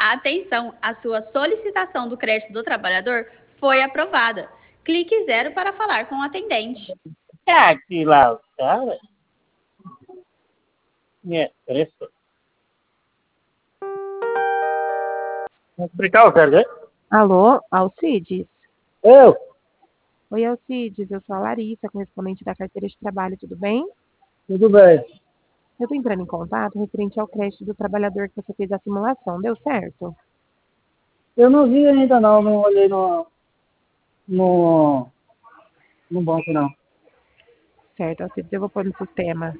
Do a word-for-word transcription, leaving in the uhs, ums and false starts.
Atenção, a sua solicitação do crédito do trabalhador foi aprovada. Clique zero para falar com o atendente. Ah, que lá, os caras. É, preço. Vou explicar o cara, né? Alô, Alcides? Eu? Oi, Alcides, eu sou a Larissa, correspondente da carteira de trabalho, tudo bem? Tudo bem. Eu estou entrando em contato referente ao crédito do trabalhador que você fez a simulação, deu certo? Eu não vi ainda não, não olhei no, no, no banco não. Certo, Alcides, eu vou pôr no sistema.